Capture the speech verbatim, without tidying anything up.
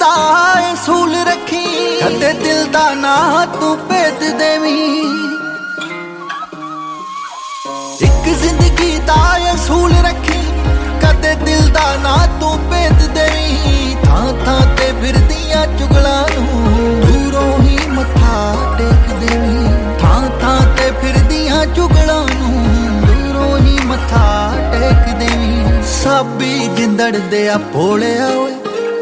दा असूल रखी, कदे दिल दा ना तू भेद देवी। एक जिंदगी दा असूल रखी, कदे दिल दा ना तू भेद देवी। थां थां ते फिरदियां चुगलां नूं दूरों ही मत्था टेक देवी। थां थां ते फिरदियां चुगलां नूं दूरों ही मत्था टेक देवी। साबी जिंदड़ दे आ भोलिया ओए